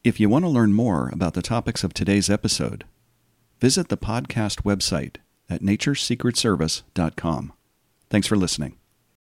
If you want to learn more about the topics of today's episode, visit the podcast website at naturesecretservice.com. Thanks for listening.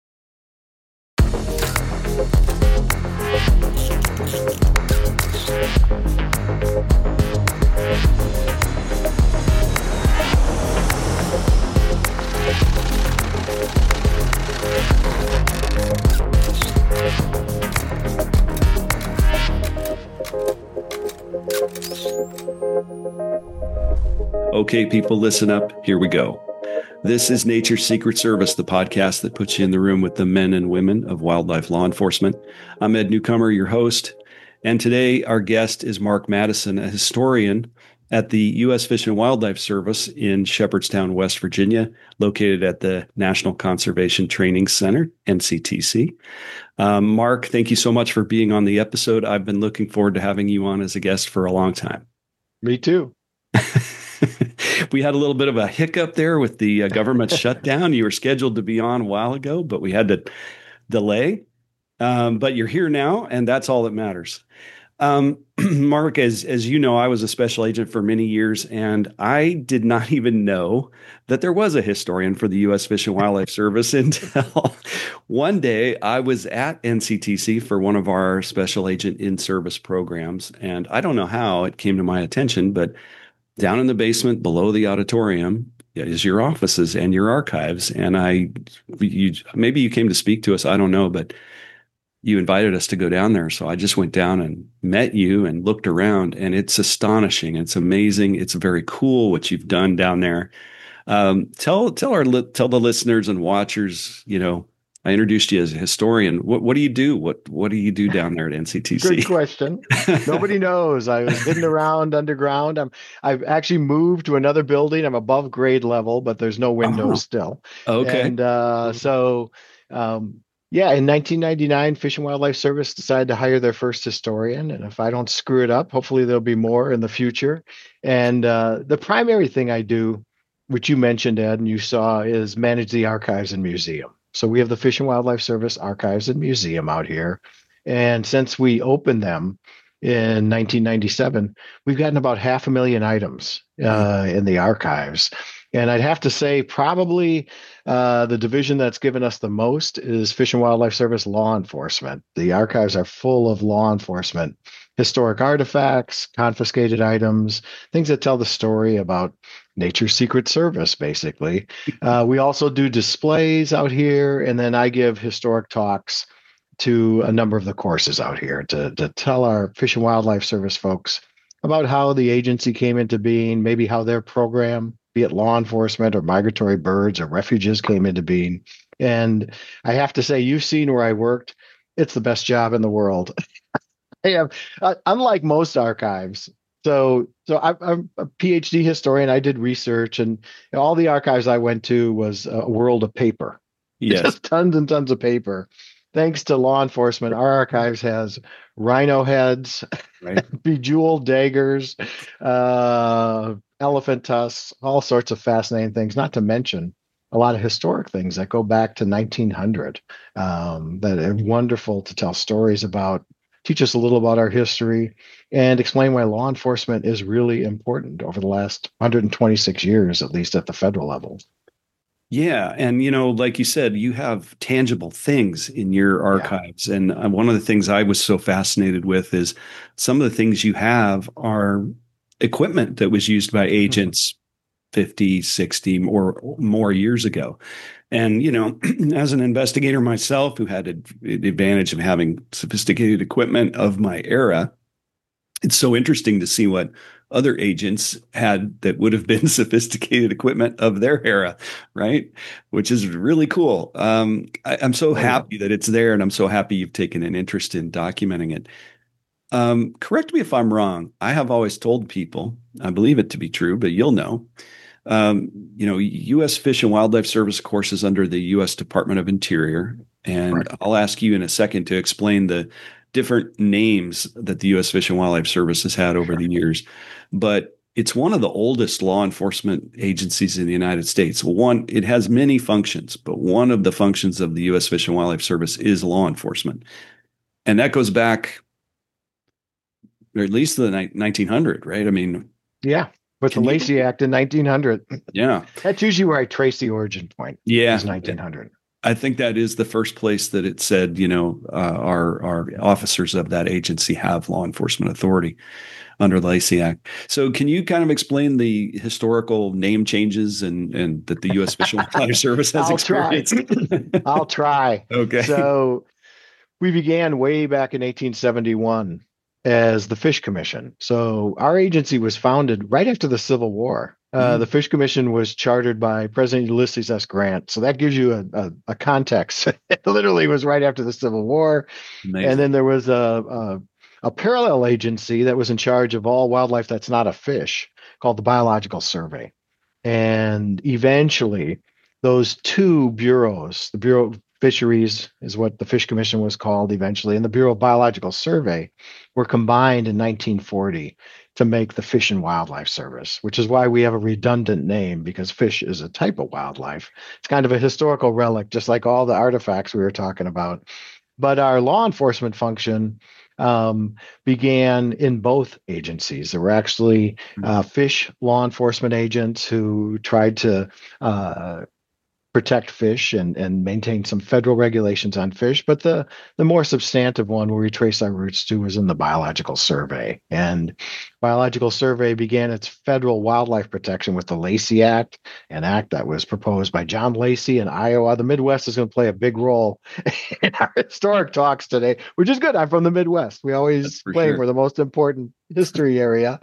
Okay, people, listen up. Here we go. This is Nature's Secret Service, the podcast that puts you in the room with the men and women of wildlife law enforcement. I'm Ed Newcomer, your host. And today our guest is Mark Madison, a historian at the U.S. Fish and Wildlife Service in Shepherdstown, West Virginia, located at the National Conservation Training Center, NCTC. Mark, thank you so much for being on the episode. I've been looking forward to having you on as a guest for a long time. Me too. We had a little bit of a hiccup there with the government shutdown. You were scheduled to be on a while ago, but we had to delay. But you're here now, and that's all that matters. Mark, as you know, I was a special agent for many years, and I did not even know that there was a historian for the U.S. Fish and Wildlife Service until one day I was at NCTC for one of our special agent in-service programs. And I don't know how it came to my attention, but down in the basement below the auditorium is your offices and your archives. And maybe you came to speak to us, I don't know, but you invited us to go down there. So I just went down and met you and looked around, and it's astonishing. It's amazing. It's very cool what you've done down there. Tell the listeners and watchers, I introduced you as a historian. What do you do? What do you do down there at NCTC? Good question. Nobody knows. I was hidden around underground. I've actually moved to another building. I'm above grade level, but there's no windows still. Okay. And in 1999, Fish and Wildlife Service decided to hire their first historian. And if I don't screw it up, hopefully there'll be more in the future. And the primary thing I do, which you mentioned, Ed, and you saw, is manage the archives and museum. So we have the Fish and Wildlife Service Archives and Museum out here. And since we opened them in 1997, we've gotten about 500,000 items in the archives. And I'd have to say probably the division that's given us the most is Fish and Wildlife Service Law Enforcement. The archives are full of law enforcement, historic artifacts, confiscated items, things that tell the story about Nature's Secret Service, basically. We also do displays out here, and then I give historic talks to a number of the courses out here to tell our Fish and Wildlife Service folks about how the agency came into being, maybe how their program, be it law enforcement or migratory birds or refuges, came into being. And I have to say, you've seen where I worked. It's the best job in the world. I have, unlike most archives. So I'm a PhD historian. I did research, and all the archives I went to was a world of paper. Yes. Just tons and tons of paper. Thanks to law enforcement, our archives has rhino heads, right, bejeweled daggers, elephant tusks, all sorts of fascinating things, not to mention a lot of historic things that go back to 1900 that are wonderful to tell stories about, teach us a little about our history, and explain why law enforcement is really important over the last 126 years, at least at the federal level. Yeah. And, like you said, you have tangible things in your archives. Yeah. And one of the things I was so fascinated with is some of the things you have are equipment that was used by agents 50, 60 or more years ago. And, as an investigator myself who had the advantage of having sophisticated equipment of my era, it's so interesting to see what other agents had that would have been sophisticated equipment of their era, right? Which is really cool. I'm so happy that it's there, and I'm so happy you've taken an interest in documenting it. Correct me if I'm wrong. I have always told people, I believe it to be true, but you'll know, U.S. Fish and Wildlife Service courses under the U.S. Department of Interior. And right. I'll ask you in a second to explain the different names that the U.S. Fish and Wildlife Service has had over the years. But it's one of the oldest law enforcement agencies in the United States. It has many functions, but one of the functions of the U.S. Fish and Wildlife Service is law enforcement. And that goes back or at least the 1900, right? I mean, Yeah, with the can you? Lacey Act in 1900. Yeah, That's usually where I trace the origin point. yeah. Is 1900. I think that is the first place that it said, our officers of that agency have law enforcement authority under the Lacey Act. So, can you kind of explain the historical name changes and that the U.S. Fish and Wildlife Service has I'll try. experienced? I'll try. Okay. So we began way back in 1871 as the Fish Commission. So our agency was founded right after the Civil War. The Mm, Fish Commission was chartered by President Ulysses S. Grant. So that gives you a context. It literally was right after the Civil War. And amazing. then there was a parallel agency that was in charge of all wildlife that's not a fish called the Biological Survey. And eventually, those two bureaus, the Bureau of Fisheries is what the Fish Commission was called eventually, and the Bureau of Biological Survey were combined in 1940 to make the Fish and Wildlife Service, which is why we have a redundant name because fish is a type of wildlife. It's kind of a historical relic, just like all the artifacts we were talking about. But our law enforcement function began in both agencies. There were actually fish law enforcement agents who tried to protect fish and maintain some federal regulations on fish. But the more substantive one where we trace our roots to was in the Biological Survey. And Biological Survey began its federal wildlife protection with the Lacey Act, an act that was proposed by John Lacey in Iowa. The Midwest is going to play a big role in our historic talks today, which is good. I'm from the Midwest. We always For claim sure. we're the most important history area.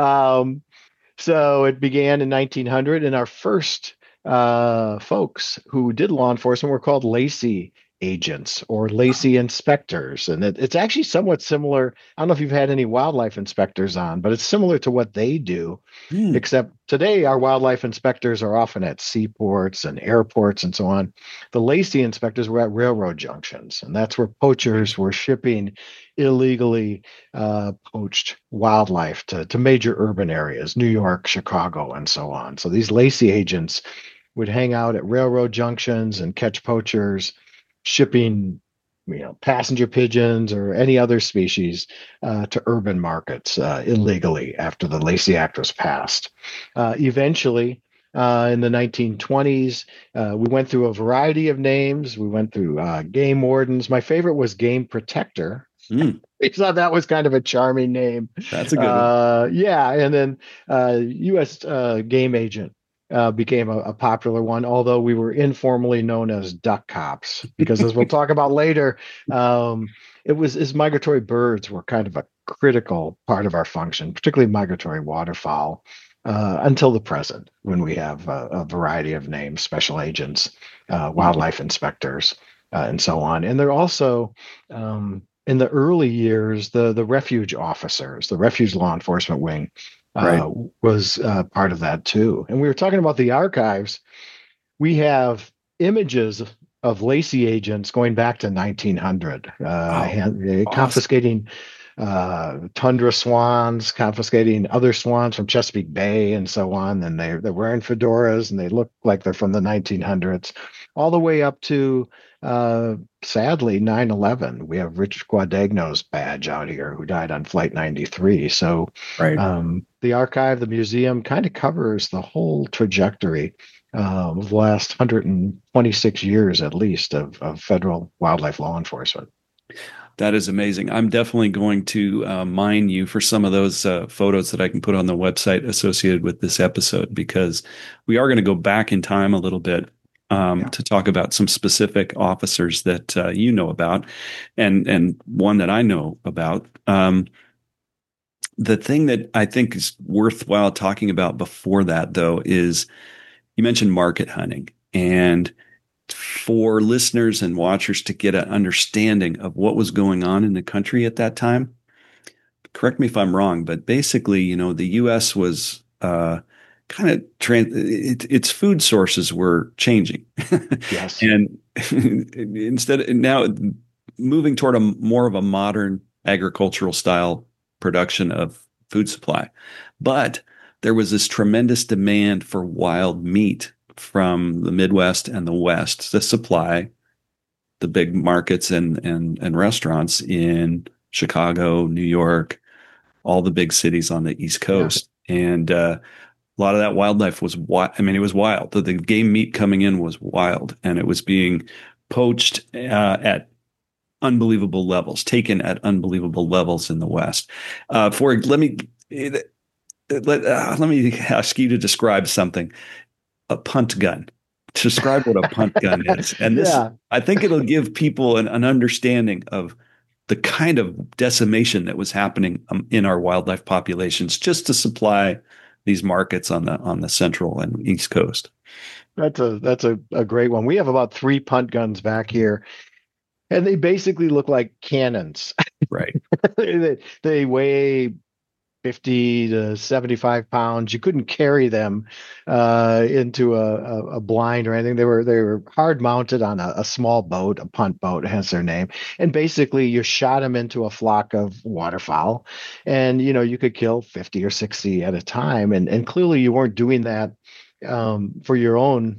So it began in 1900, and our first folks who did law enforcement were called Lacey agents or Lacey inspectors. And it's actually somewhat similar. I don't know if you've had any wildlife inspectors on, but it's similar to what they do, Hmm. except today our wildlife inspectors are often at seaports and airports and so on. The Lacey inspectors were at railroad junctions, and that's where poachers were shipping illegally poached wildlife to major urban areas, New York, Chicago, and so on. So these Lacey agents would hang out at railroad junctions and catch poachers shipping passenger pigeons or any other species to urban markets illegally after the Lacey Act was passed. Eventually, in the 1920s, we went through a variety of names. We went through game wardens. My favorite was game protector. Hmm. We thought that was kind of a charming name. That's a good one. Yeah, and then U.S. Game agent became a popular one, although we were informally known as duck cops because, as we'll talk about later, it was as migratory birds were kind of a critical part of our function, particularly migratory waterfowl, until the present, when we have a variety of names, special agents, wildlife inspectors, and so on. And they're also in the early years, the refuge officers, the refuge law enforcement wing, Right. was part of that too. And we were talking about the archives. We have images of Lacey agents going back to 1900, Oh, awesome. confiscating tundra swans, confiscating other swans from Chesapeake Bay and so on. And they're wearing fedoras and they look like they're from the 1900s, all the way up to sadly 9/11. We have Rich Guadagno's badge out here who died on Flight 93. So Right. the archive, the museum kind of covers the whole trajectory of the last 126 years at least of federal wildlife law enforcement. That is amazing. I'm definitely going to mine you for some of those photos that I can put on the website associated with this episode because we are going to go back in time a little bit Yeah. to talk about some specific officers that you know about, and one that I know about. The thing that I think is worthwhile talking about before that, though, is you mentioned market hunting and for listeners and watchers to get an understanding of what was going on in the country at that time. Correct me if I'm wrong, but basically, the U.S. was kind of its food sources were changing, Yes. and instead now moving toward a more of a modern agricultural style production of food supply, but there was this tremendous demand for wild meat from the Midwest and the West to supply the big markets and restaurants in Chicago, New York, all the big cities on the East Yeah. Coast. And a lot of that wildlife was wild. I mean, it was wild. The game meat coming in was wild, and it was being poached at unbelievable levels, taken at unbelievable levels in the West. Let me ask you to describe something. A punt gun. Describe what a punt gun is. And this, Yeah. I think it'll give people an understanding of the kind of decimation that was happening in our wildlife populations just to supply these markets on the central and east coast. That's a great one. We have about 3 punt guns back here, and they basically look like cannons. Right. They weigh 50 to 75 pounds. You couldn't carry them into a blind or anything. They were hard mounted on a small boat, a punt boat, hence their name. And basically, you shot them into a flock of waterfowl, and you could kill 50 or 60 at a time. And clearly, you weren't doing that for your own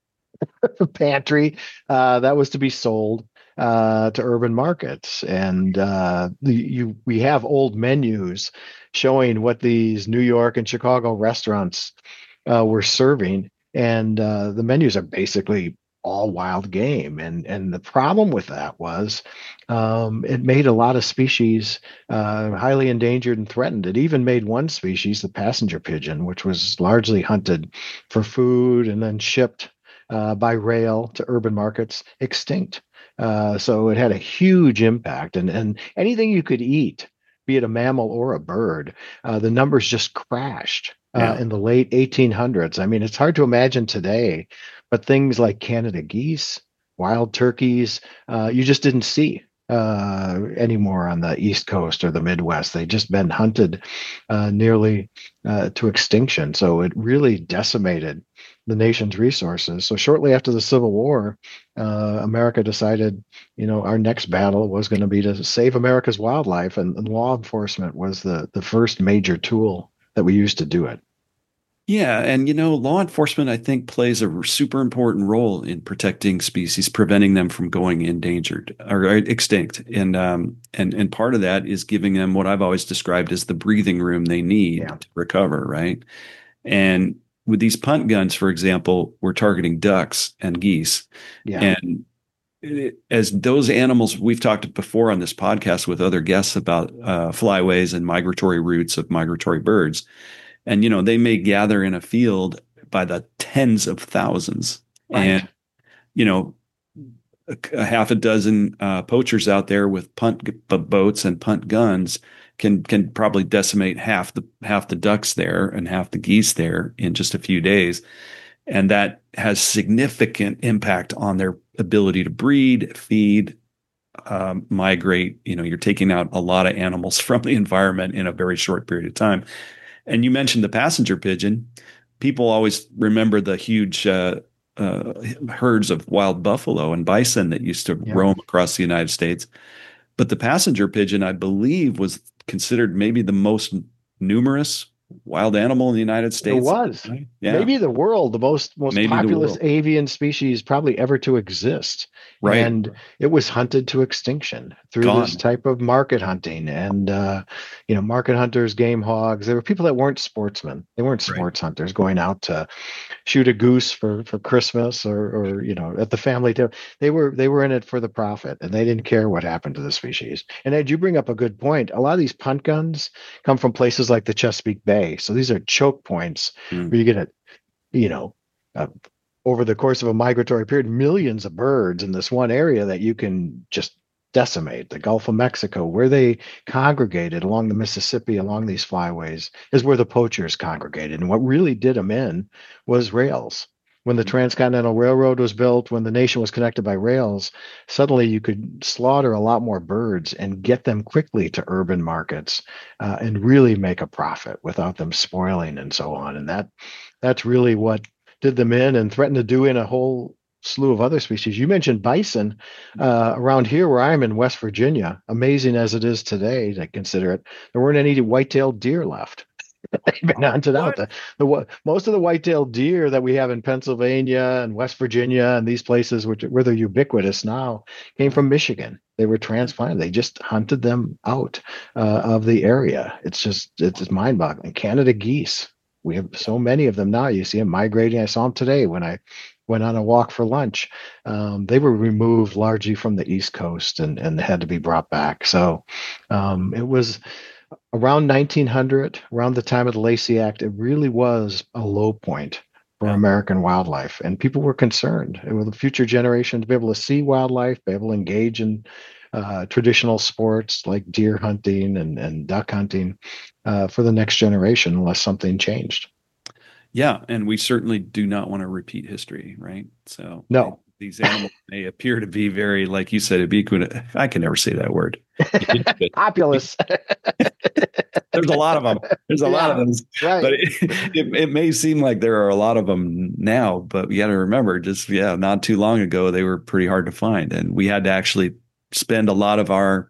pantry. That was to be sold to urban markets, and we have old menus showing what these New York and Chicago restaurants were serving, and the menus are basically all wild game. And the problem with that was it made a lot of species highly endangered and threatened. It even made one species, the passenger pigeon, which was largely hunted for food and then shipped by rail to urban markets, extinct. So it had a huge impact, and anything you could eat, be it a mammal or a bird, the numbers just crashed Yeah. in the late 1800s. I mean, it's hard to imagine today, but things like Canada geese, wild turkeys, you just didn't see anymore on the East Coast or the Midwest. They just been hunted nearly to extinction. So it really decimated the nation's resources. So shortly after the Civil War, America decided, our next battle was going to be to save America's wildlife, and law enforcement was the first major tool that we used to do it. Yeah, and law enforcement, I think, plays a super important role in protecting species, preventing them from going endangered or extinct. And part of that is giving them what I've always described as the breathing room they need Yeah. to recover, right? And with these punt guns, for example, we're targeting ducks and geese. Yeah. And as those animals, we've talked before on this podcast with other guests about flyways and migratory routes of migratory birds. And, they may gather in a field by the tens of thousands. Right. And, a half a dozen poachers out there with boats and punt guns can probably decimate half the ducks there and half the geese there in just a few days. And that has significant impact on their ability to breed, feed, migrate. You're taking out a lot of animals from the environment in a very short period of time. And you mentioned the passenger pigeon. People always remember the huge herds of wild buffalo and bison that used to roam across the United States. But the passenger pigeon, I believe, was considered maybe the most numerous wild animal in the United States. It was. Yeah. Maybe the world, the most populous world. avian species probably ever to exist. Right. And it was hunted to extinction through this type of market hunting. And, market hunters, game hogs, there were people that weren't sportsmen. They weren't sports hunters going out to shoot a goose for Christmas or at the family table. They were in it for the profit, and they didn't care what happened to the species. And Ed, you bring up a good point. A lot of these punt guns come from places like the Chesapeake Bay. So these are choke points where you get over the course of a migratory period, millions of birds in this one area that you can just decimate. The Gulf of Mexico, where they congregated along the Mississippi, along these flyways, is where the poachers congregated. And what really did them in was rails. When the Transcontinental Railroad was built, when the nation was connected by rails, suddenly you could slaughter a lot more birds and get them quickly to urban markets and really make a profit without them spoiling and so on. And that's really what did them in and threatened to do in a whole slew of other species. You mentioned bison. Around here where I'm in West Virginia, amazing as it is today to consider it, there weren't any white-tailed deer left. They've been hunted out. What? Most of the white-tailed deer that we have in Pennsylvania and West Virginia and these places, which where they're ubiquitous now, came from Michigan. They were transplanted. They just hunted them out of the area. It's mind-boggling. Canada geese. We have so many of them now. You see them migrating. I saw them today when I went on a walk for lunch. They were removed largely from the East Coast and had to be brought back. So it was around 1900, around the time of the Lacey Act. It really was a low point for Yeah. American wildlife, and people were concerned with the future generation to be able to see wildlife, be able to engage in traditional sports like deer hunting and duck hunting for the next generation, unless something changed. Yeah, and we certainly do not want to repeat history, right? So No. these animals may appear to be very, like you said, ubiquitous. I can never say that word. Populous. There's a lot of them. There's a lot of Yeah, them, right. but it may seem like there are a lot of them now, but you got to remember, just not too long ago, they were pretty hard to find, and we had to actually spend a lot of our,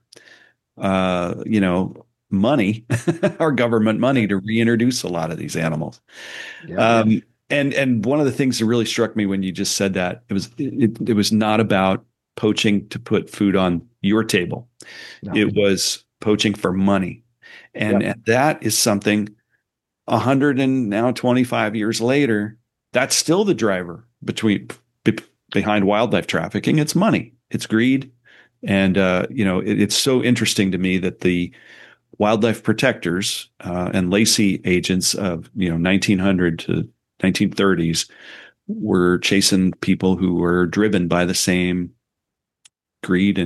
money, our government money, to reintroduce a lot of these animals. Yeah. And one of the things that really struck me when you just said that, it was not about poaching to put food on your table. No. It was poaching for money. And that is something 100 and now 25 years later, that's still the driver behind wildlife trafficking. It's money, it's greed. And, it's so interesting to me that the wildlife protectors and Lacey agents of 1900 to 1930s were chasing people who were driven by the same greed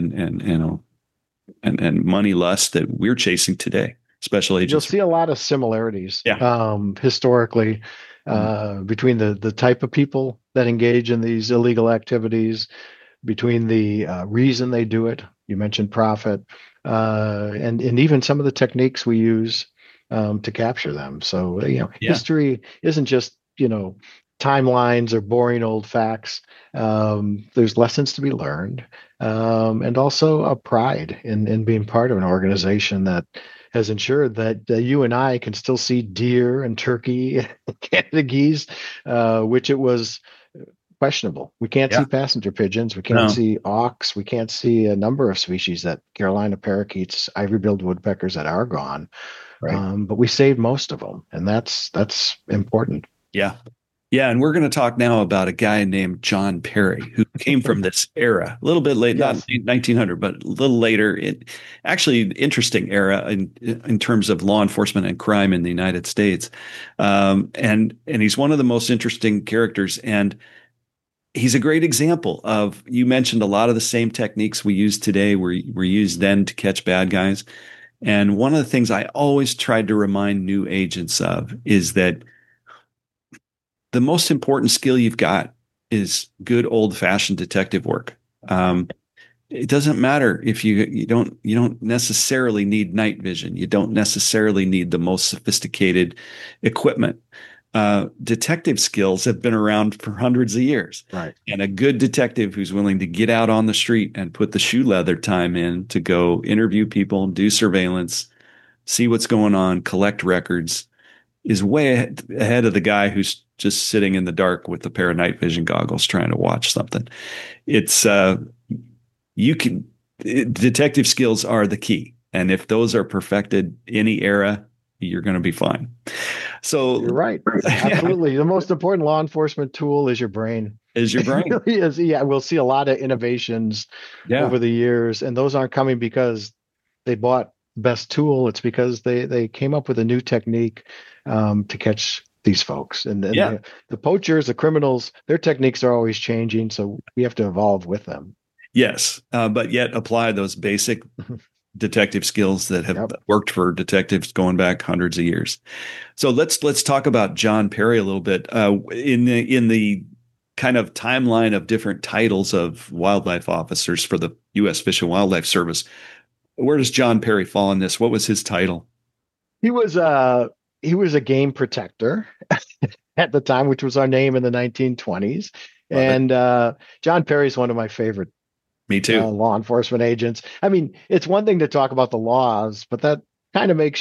and money lust that we're chasing today. Special agents. You'll see a lot of similarities historically Mm-hmm. between the type of people that engage in these illegal activities, between the reason they do it. You mentioned profit, and even some of the techniques we use to capture them. So history isn't just timelines or boring old facts. There's lessons to be learned, and also a pride in being part of an organization that has ensured that you and I can still see deer and turkey, Canada geese, which it was questionable. We can't see passenger pigeons. We can't see auks. We can't see a number of species that Carolina parakeets, ivory-billed woodpeckers that are gone. Right. But we saved most of them, and that's important. Yeah. Yeah. And we're going to talk now about a guy named John Perry, who came from this era, a little bit late, Yes. not 1900, but a little later. Actually, interesting era in terms of law enforcement and crime in the United States. And he's one of the most interesting characters. And he's a great example of, you mentioned a lot of the same techniques we use today were used then to catch bad guys. And one of the things I always tried to remind new agents of is that the most important skill you've got is good old fashioned detective work. It doesn't matter if you don't necessarily need night vision. You don't necessarily need the most sophisticated equipment. Detective skills have been around for hundreds of years. Right. And a good detective who's willing to get out on the street and put the shoe leather time in to go interview people, do surveillance, see what's going on, collect records, is way ahead of the guy who's just sitting in the dark with a pair of night vision goggles trying to watch something. It's detective skills are the key. And if those are perfected any era, you're going to be fine. So you're right. Absolutely. The most important law enforcement tool is your brain. Is your brain. It really is. Yeah. We'll see a lot of innovations over the years, and those aren't coming because they bought best tool. It's because they came up with a new technique to catch these folks. And then the poachers, the criminals, their techniques are always changing. So we have to evolve with them. Yes. But yet apply those basic detective skills that have worked for detectives going back hundreds of years. So let's talk about John Perry a little bit. In the kind of timeline of different titles of wildlife officers for the U.S. Fish and Wildlife Service, where does John Perry fall in this? What was his title? He was a game protector at the time, which was our name in the 1920s. And John Perry is one of my favorite. Me too. Law enforcement agents. I mean, it's one thing to talk about the laws, but that kind of makes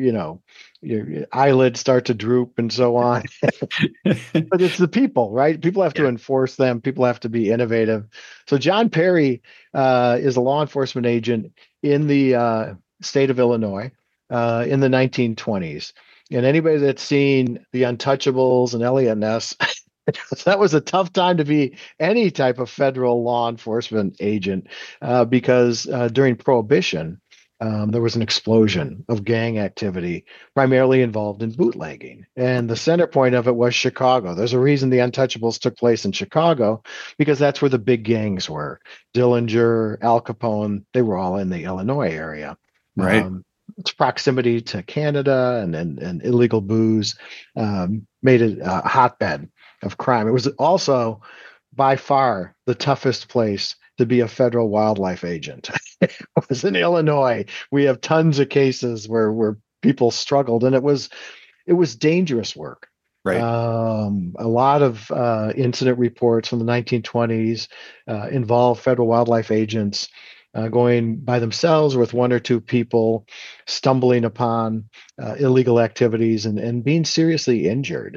your eyelids start to droop and so on. But it's the people, right? People have to Yeah. enforce them. People have to be innovative. So John Perry is a law enforcement agent in the state of Illinois in the 1920s. And anybody that's seen The Untouchables and Elliot Ness, that was a tough time to be any type of federal law enforcement agent because during Prohibition, there was an explosion of gang activity, primarily involved in bootlegging. And the center point of it was Chicago. There's a reason the Untouchables took place in Chicago, because that's where the big gangs were. Dillinger, Al Capone, they were all in the Illinois area. Right. Its proximity to Canada and illegal booze made it a hotbed of crime. It was also by far the toughest place to be a federal wildlife agent. It was in Illinois. We have tons of cases where people struggled, and it was dangerous work. Right. A lot of incident reports from the 1920s involve federal wildlife agents going by themselves with one or two people, stumbling upon illegal activities and being seriously injured.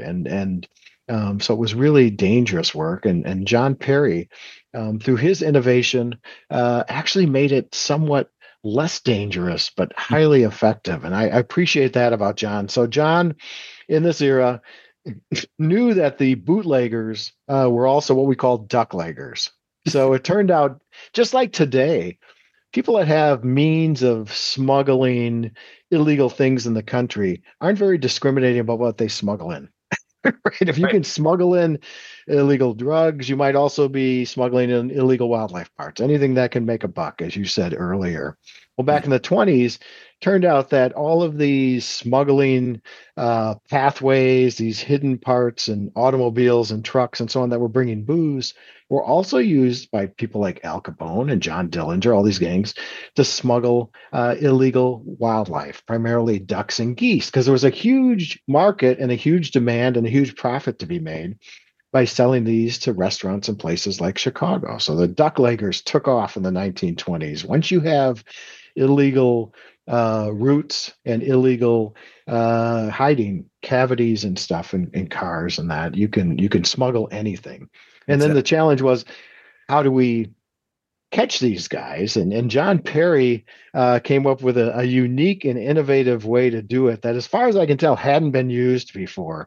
So it was really dangerous work. And John Perry, through his innovation, actually made it somewhat less dangerous, but highly effective. And I appreciate that about John. So John, in this era, knew that the bootleggers were also what we call duckleggers. So it turned out, just like today, people that have means of smuggling illegal things in the country aren't very discriminating about what they smuggle in. Right? If you Right. can smuggle in illegal drugs, you might also be smuggling in illegal wildlife parts, anything that can make a buck, as you said earlier. Well, back in the 20s, turned out that all of these smuggling pathways, these hidden parts and automobiles and trucks and so on that were bringing booze, were also used by people like Al Capone and John Dillinger, all these gangs, to smuggle illegal wildlife, primarily ducks and geese, because there was a huge market and a huge demand and a huge profit to be made by selling these to restaurants and places like Chicago. So the duckleggers took off in the 1920s. Once you have illegal routes and illegal hiding cavities and stuff in cars and that, you can smuggle anything. And then Exactly. the challenge was, how do we catch these guys? And John Perry came up with a unique and innovative way to do it that, as far as I can tell, hadn't been used before.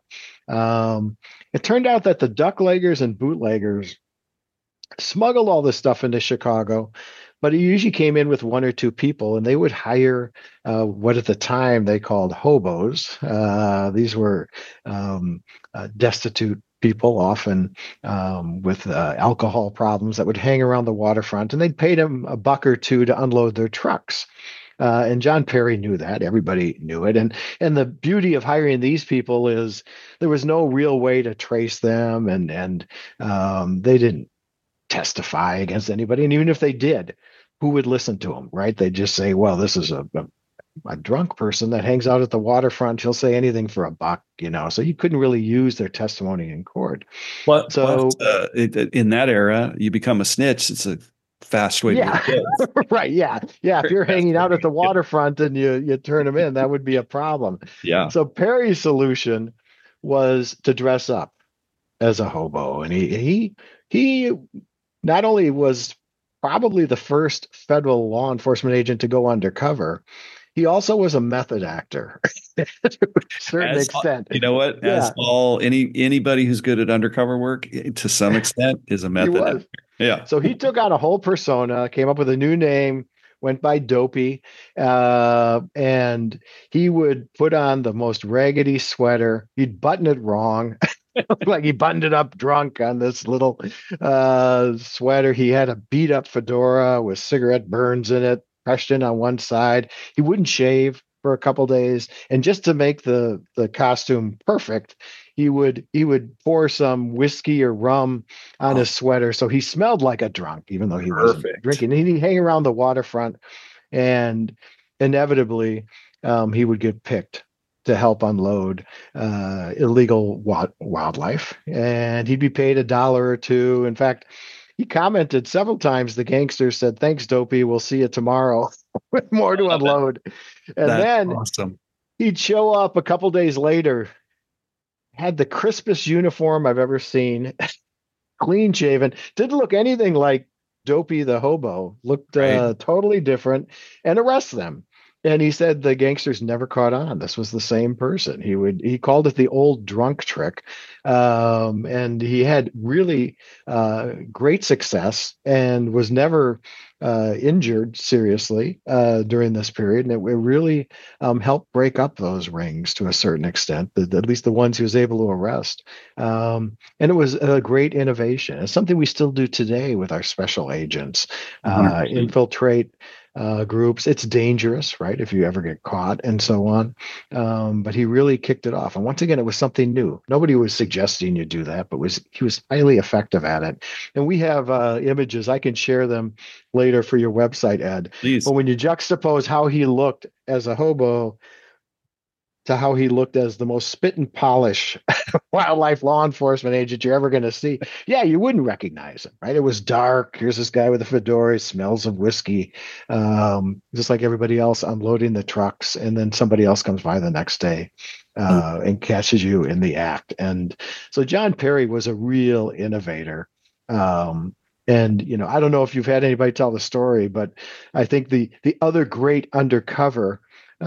It turned out that the duckleggers and bootleggers smuggled all this stuff into Chicago, but it usually came in with one or two people, and they would hire what at the time they called hobos. These were destitute people, often with alcohol problems, that would hang around the waterfront, and they'd pay them a buck or two to unload their trucks. And John Perry knew that. Everybody knew it. And the beauty of hiring these people is there was no real way to trace them, and they didn't testify against anybody. And even if they did, who would listen to them, right? They'd just say, well, this is a drunk person that hangs out at the waterfront. He'll say anything for a buck, So you couldn't really use their testimony in court. Plus, So in that era, you become a snitch. It's a fast way to yeah, get killed. right, yeah. If you're Fast hanging way out to at the get killed. waterfront and you turn them in, that would be a problem. Yeah. So Perry's solution was to dress up as a hobo, and he not only was probably the first federal law enforcement agent to go undercover, he also was a method actor to a certain extent. You know what? Yeah, As anybody who's good at undercover work, to some extent, is a he method was. actor. Yeah. So he took on a whole persona, came up with a new name, went by Dopey, and he would put on the most raggedy sweater. He'd button it wrong. Like he buttoned it up drunk on this little sweater. He had a beat up fedora with cigarette burns in it, pressed in on one side. He wouldn't shave for a couple days, and just to make the costume perfect, he would pour some whiskey or rum on his sweater, so he smelled like a drunk, even though he wasn't drinking. And he'd hang around the waterfront, and inevitably, he would get picked to help unload illegal wildlife, and he'd be paid $1 or $2. In fact, he commented several times. The gangsters said, "Thanks, Dopey. We'll see you tomorrow with more to unload." And That's then awesome. he'd show up a couple days later, had the crispest uniform I've ever seen, clean shaven, didn't look anything like Dopey the hobo, looked Right. totally different, and arrest them. And he said the gangsters never caught on. This was the same person. He called it the old drunk trick, and he had really great success and was never injured seriously during this period. And it really helped break up those rings to a certain extent, at least the ones he was able to arrest. And it was a great innovation. It's something we still do today with our special agents, 100%. infiltrate groups. It's dangerous, right? If you ever get caught and so on. But he really kicked it off. And once again, it was something new. Nobody was suggesting you do that, but he was highly effective at it. And we have images. I can share them later for your website, Ed. Please. But when you juxtapose how he looked as a hobo to how he looked as the most spit and polish wildlife law enforcement agent you're ever going to see, yeah, you wouldn't recognize him, right? It was dark. Here's this guy with a fedora, he smells of whiskey, just like everybody else unloading the trucks. And then somebody else comes by the next day and catches you in the act. And so John Perry was a real innovator. And I don't know if you've had anybody tell the story, but I think the other great undercover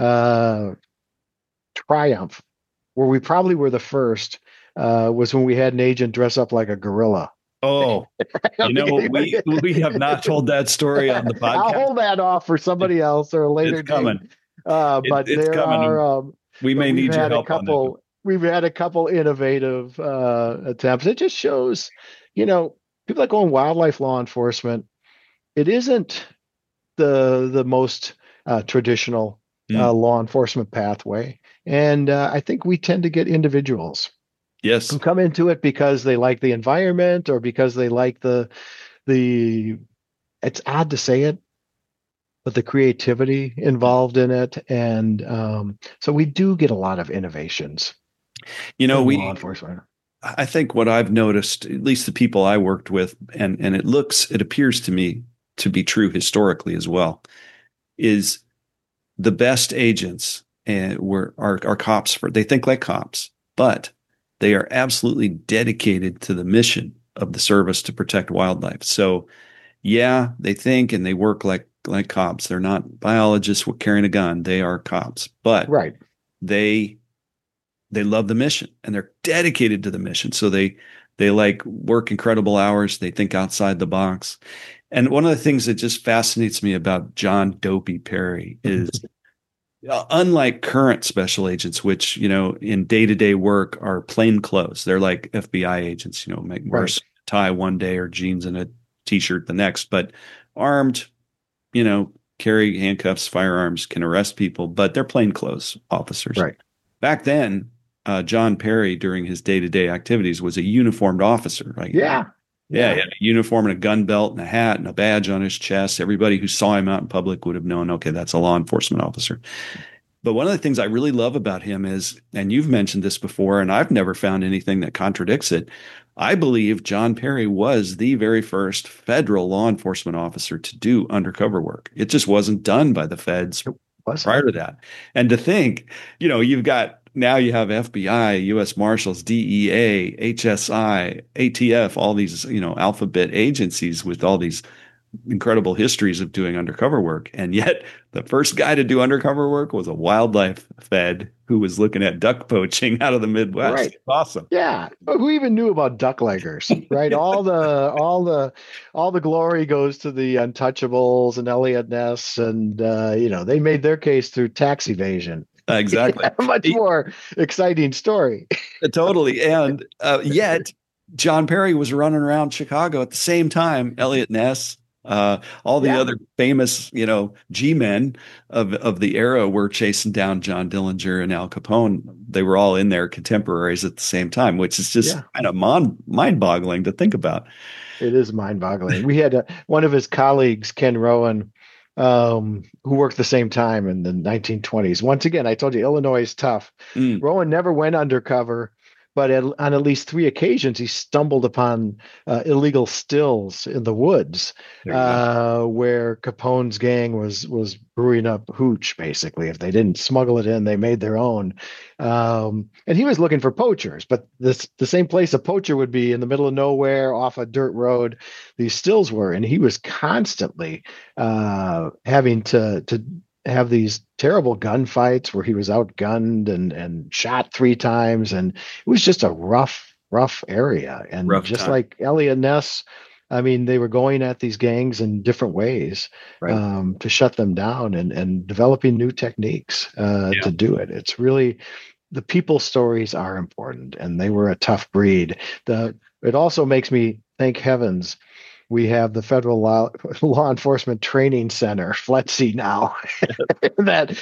triumph, where we probably were the first, was when we had an agent dress up like a gorilla. Oh, we have not told that story on the podcast. I'll hold that off for somebody else or a later it's coming. date. But it's there coming. are. We may need your help on that. We've had a couple innovative attempts. It just shows, people that go in wildlife law enforcement, it isn't the most traditional law enforcement pathway. And I think we tend to get individuals who come into it because they like the environment or because they like the it's odd to say it, but the creativity involved in it. And so we do get a lot of innovations. Law enforcement. I think what I've noticed, at least the people I worked with, and it appears to me to be true historically as well, is the best agents are cops. They think like cops, but they are absolutely dedicated to the mission of the service to protect wildlife. So, yeah, they think and they work like cops. They're not biologists carrying a gun. They are cops, but right. They love the mission and they're dedicated to the mission. So they like work incredible hours. They think outside the box. And one of the things that just fascinates me about John Dopey Perry is unlike current special agents, which, in day-to-day work are plain clothes. They're like FBI agents, wear a tie one day or jeans and a t-shirt the next, but armed, carry handcuffs, firearms, can arrest people, but they're plain clothes officers. Right. Back then, John Perry, during his day-to-day activities, was a uniformed officer. Right? Yeah. He had a uniform and a gun belt and a hat and a badge on his chest. Everybody who saw him out in public would have known, okay, that's a law enforcement officer. But one of the things I really love about him is, and you've mentioned this before, and I've never found anything that contradicts it, I believe John Perry was the very first federal law enforcement officer to do undercover work. It just wasn't done by the feds prior to that. And to think, now you have FBI, U.S. Marshals, DEA, HSI, ATF, all these, alphabet agencies with all these incredible histories of doing undercover work. And yet the first guy to do undercover work was a wildlife fed who was looking at duck poaching out of the Midwest. Right. Awesome. Yeah. Who even knew about duckleggers, right? all the glory goes to the Untouchables and Elliot Ness. And, they made their case through tax evasion. Exactly. A much more exciting story. Totally. And yet John Perry was running around Chicago at the same time. Elliot Ness, all the other famous, G-men of the era were chasing down John Dillinger and Al Capone. They were all in there contemporaries at the same time, which is just kind of mind-boggling to think about. It is mind-boggling. We had one of his colleagues, Ken Rowan, who worked the same time in the 1920s. Once again, I told you, Illinois is tough. Rowan never went undercover, but on at least three occasions he stumbled upon illegal stills in the woods There you go. where Capone's gang was brewing up hooch. Basically, if they didn't smuggle it in, they made their own. And he was looking for poachers, but the same place a poacher would be in the middle of nowhere off a dirt road, these stills were, and he was constantly having to have these terrible gunfights where he was outgunned and shot three times, and it was just a rough area. And Rough just time. like Elliot Ness, I mean, they were going at these gangs in different ways Right. to shut them down and developing new techniques Yeah. to do it. It's really the people stories are important, and they were a tough breed. It also makes me thank heavens we have the Federal Law Enforcement Training Center, FLETC now. that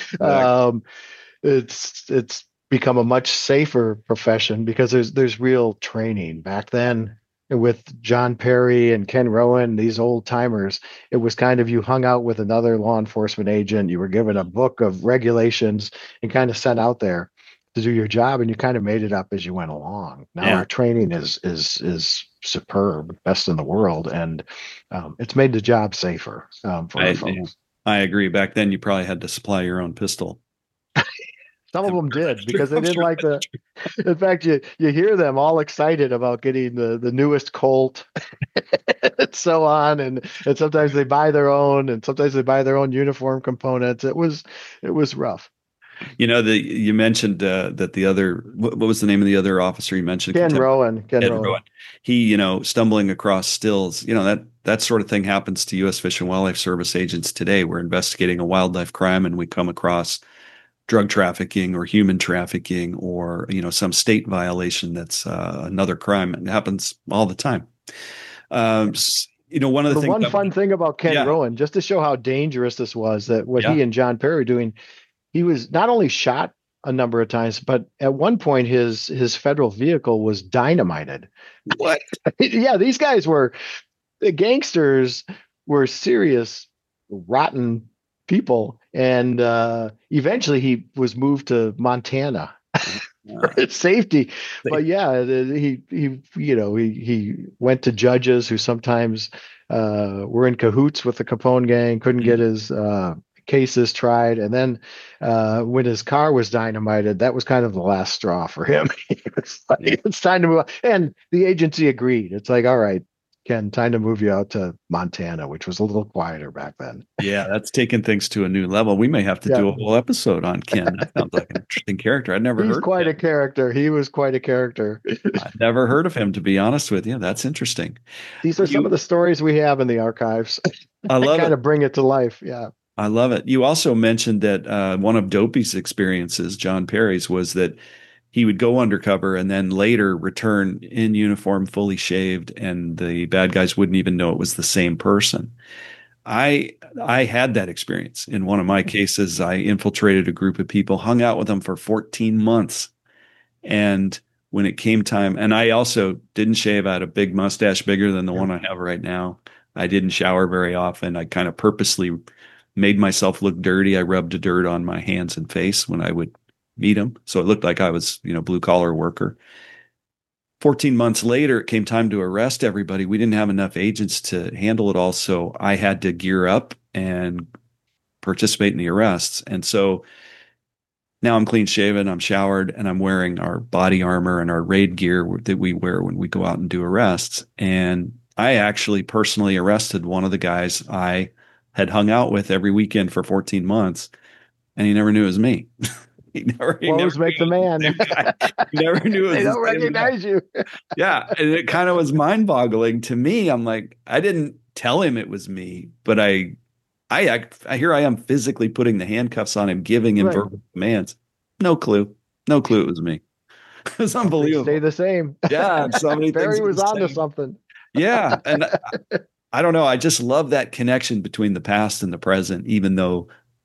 it's become a much safer profession because there's real training. Back then, with John Perry and Ken Rowan, these old timers, it was kind of you hung out with another law enforcement agent, you were given a book of regulations and kind of sent out there to do your job, and you kind of made it up as you went along. Now Yeah. our training is superb, best in the world, and it's made the job safer for our Yeah, folks. I agree. Back then, you probably had to supply your own pistol. Some of them did That's true. because they I'm didn't sure like that's the. In fact, you hear them all excited about getting the newest Colt, and so on, and sometimes they buy their own, and sometimes they buy their own uniform components. It was rough. You mentioned that the other, what was the name of the other officer you mentioned? Ken Ed Rowan. Rowan. He, stumbling across stills, that sort of thing happens to U.S. Fish and Wildlife Service agents today. We're investigating a wildlife crime and we come across drug trafficking or human trafficking or, some state violation that's another crime. It happens all the time. One of the The things one that, fun thing about Ken yeah, Rowan, just to show how dangerous this was, that what yeah. he and John Perry were doing, he was not only shot a number of times, but at one point his federal vehicle was dynamited. What? Yeah, these guys were the gangsters were serious, rotten people, and eventually he was moved to Montana for his safety. But yeah, he went to judges who sometimes were in cahoots with the Capone gang, couldn't get his cases tried, and then when his car was dynamited, that was kind of the last straw for him. He was like, it's time to move on. And the agency agreed. It's like, all right, Ken, time to move you out to Montana, which was a little quieter back then. Yeah, that's taken things to a new level. We may have to Yeah, do a whole episode on Ken. That sounds like an interesting character. I'd never he's heard of quite a him. character. He was quite a character. I'd never heard of him, to be honest with you. That's interesting. These are some of You, the stories we have in the archives I that love kind it. of bring it to life. Yeah. I love it. You also mentioned that one of Dopey's experiences, John Perry's, was that he would go undercover and then later return in uniform, fully shaved, and the bad guys wouldn't even know it was the same person. I had that experience in one of my cases. I infiltrated a group of people, hung out with them for 14 months, and when it came time, and I also didn't shave. I had a big mustache, bigger than the one I have right now. I didn't shower very often. I kind of purposely made myself look dirty. I rubbed the dirt on my hands and face when I would meet them, so it looked like I was, blue collar worker. 14 months later, it came time to arrest everybody. We didn't have enough agents to handle it all, so I had to gear up and participate in the arrests. And so now I'm clean shaven, I'm showered, and I'm wearing our body armor and our raid gear that we wear when we go out and do arrests. And I actually personally arrested one of the guys I had hung out with every weekend for 14 months, and he never knew it was me. Clothes make the man. He never knew it was They the don't same guy. recognize you. Yeah, and it kind of was mind-boggling to me. I'm like, I didn't tell him it was me, but here I am physically putting the handcuffs on him, giving him Right. verbal commands. No clue it was me. It's They unbelievable. stay the same. Yeah, so many things Barry are was the onto same. something. Yeah, and I don't know. I just love that connection between the past and the present, even though,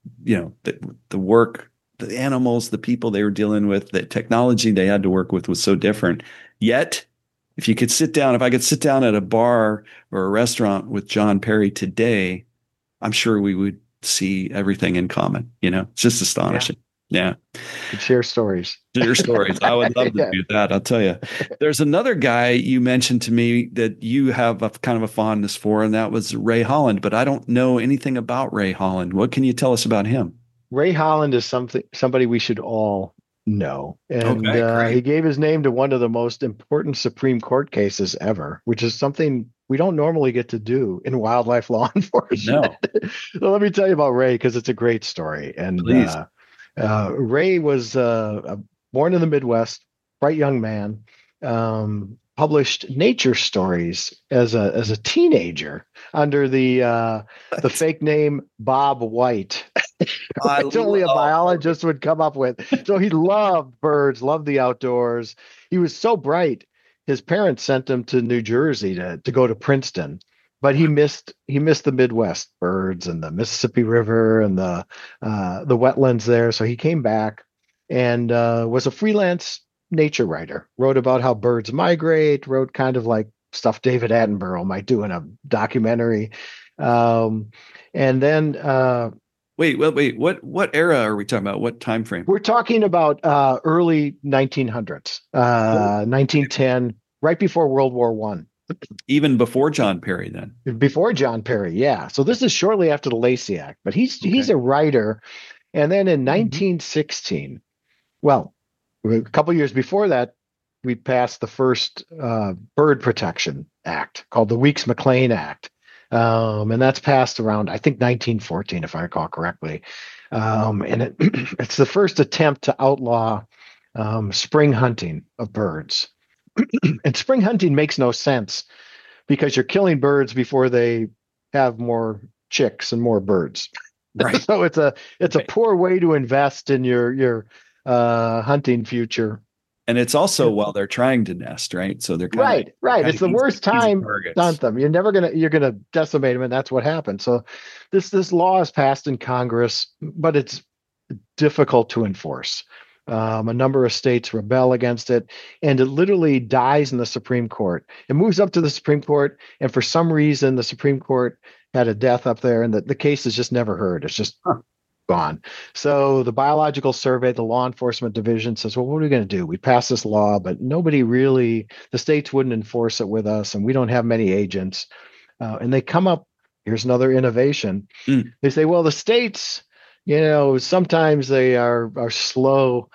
the work, the animals, the people they were dealing with, the technology they had to work with was so different. Yet, if I could sit down at a bar or a restaurant with John Perry today, I'm sure we would see everything in common. It's just astonishing. Yeah. Could share stories. Your stories. I would love to Yeah. do that. I'll tell you. There's another guy you mentioned to me that you have a kind of a fondness for, and that was Ray Holland, but I don't know anything about Ray Holland. What can you tell us about him? Ray Holland is somebody we should all know, and Okay, he great. gave his name to one of the most important Supreme Court cases ever, which is something we don't normally get to do in wildlife law enforcement. No, So let me tell you about Ray because it's a great story. And please. Ray was born in the Midwest, bright young man. Published nature stories as a teenager under the fake name Bob White. I Which only a love. biologist would come up with. So he loved birds, loved the outdoors. He was so bright. His parents sent him to New Jersey to go to Princeton, but he missed the Midwest birds and the Mississippi River and the wetlands there. So he came back and was a freelance nature writer. Wrote about how birds migrate. Wrote kind of like stuff David Attenborough might do in a documentary. Um, and then Wait. What era are we talking about? What time frame? we're talking about early 1900s, Oh, 1910, right before World War One, even before John Perry, then. before John Perry. Yeah, so this is shortly after the Lacey Act, but he's Okay. a writer. And then in Mhm. 1916, well, a couple years before that, we passed the first Bird Protection Act called the Weeks-McLean Act. And that's passed around, I think, 1914, if I recall correctly. And it's the first attempt to outlaw spring hunting of birds. And spring hunting makes no sense because you're killing birds before they have more chicks and more birds. Right. So it's a Right. poor way to invest in your hunting future. And it's also while they're trying to nest, right? So they're Right. kind It's of the worst easy time to targets. hunt them. You're gonna decimate them, and that's what happened. So this law is passed in Congress, but it's difficult to enforce. A number of states rebel against it, and it literally dies in the Supreme Court. It moves up to the Supreme Court, and for some reason, the Supreme Court had a death up there, and the case is just never heard. It's just Huh. gone. So the Biological Survey, the law enforcement division says, well, what are we going to do? We passed this law, but nobody really, the states wouldn't enforce it with us, and we don't have many agents. And they come up, here's another innovation. Mm, They say, well, the states, sometimes they are slow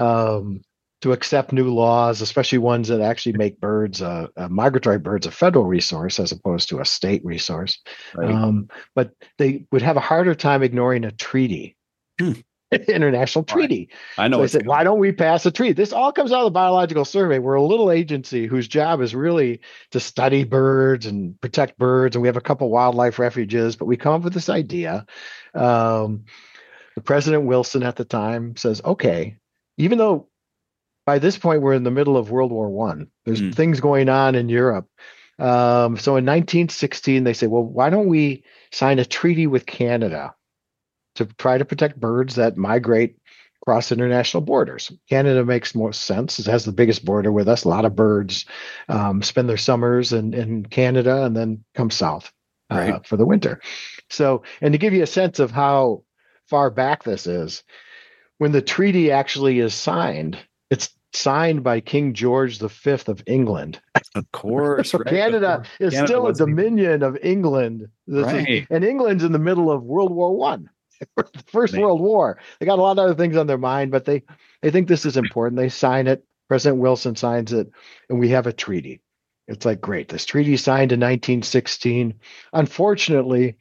to accept new laws, especially ones that actually make migratory birds, a federal resource as opposed to a state resource. right. But they would have a harder time ignoring a treaty, Hmm. international All right. treaty. I know So I what's said, why coming. don't we pass a treaty? This all comes out of the Biological Survey. We're a little agency whose job is really to study birds and protect birds. And we have a couple wildlife refuges, but we come up with this idea. Um, the President Wilson at the time says, okay, even though by this point we're in the middle of World War One, there's Mm, things going on in Europe. So in 1916, they say, well, why don't we sign a treaty with Canada to try to protect birds that migrate across international borders? Canada makes more sense. It has the biggest border with us. A lot of birds spend their summers in Canada and then come south right. for the winter. So, and to give you a sense of how far back this is, when the treaty actually is signed, it's signed by King George V of England. Of course, So right. Canada Before is Canada still a wasn't even dominion of England. right. And England's in the middle of World War One, the First They- World War. They got a lot of other things on their mind, but they think this is important. They sign it. President Wilson signs it, and we have a treaty. It's like, great. This treaty signed in 1916. Unfortunately,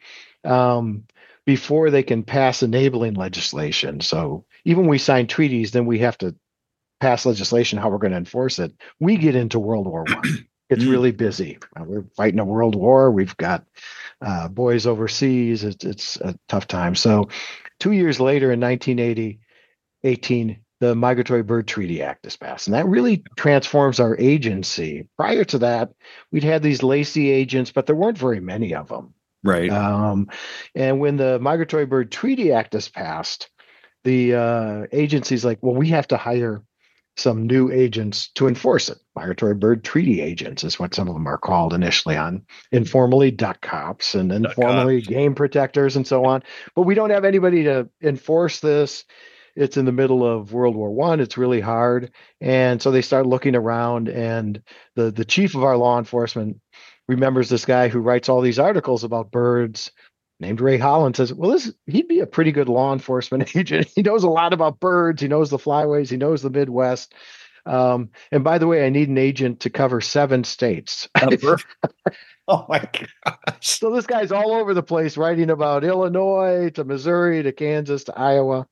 before they can pass enabling legislation. So even when we sign treaties, then we have to pass legislation how we're going to enforce it. We get into World War One. It's Mm, really busy. We're fighting a world war. We've got boys overseas. It's a tough time. So 2 years later, in 1918, the Migratory Bird Treaty Act is passed. And that really transforms our agency. Prior to that, we'd had these Lacey agents, but there weren't very many of them. right. And when the Migratory Bird Treaty Act is passed, the agency's like, well, we have to hire some new agents to enforce it. Migratory bird treaty agents is what some of them are called initially, on informally duck cops and Duck Hunt. informally game protectors and so on. But we don't have anybody to enforce this. it's in the middle of World War One. It's really hard, and so they start looking around. And the chief of our law enforcement remembers this guy who writes all these articles about birds, named Ray Holland. Says, "Well, he'd be a pretty good law enforcement agent. He knows a lot about birds. He knows the flyways. He knows the Midwest." And by the way, I need an agent to cover 7 states. Oh my gosh. So this guy's all over the place writing about Illinois to Missouri to Kansas to Iowa.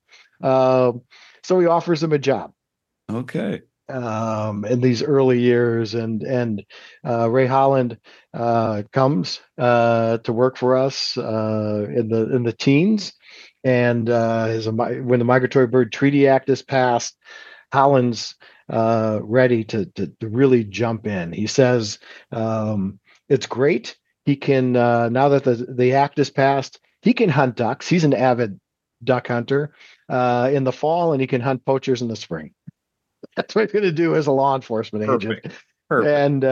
So he offers him a job Okay. in these early years, and Ray Holland comes to work for us in the teens, and when the Migratory Bird Treaty Act is passed, Holland's ready to really jump in. He says it's great. He can now that the act is passed, he can hunt ducks. He's an avid duck hunter in the fall, and he can hunt poachers in the spring. That's what he's going to do as a law enforcement agent. Perfect. And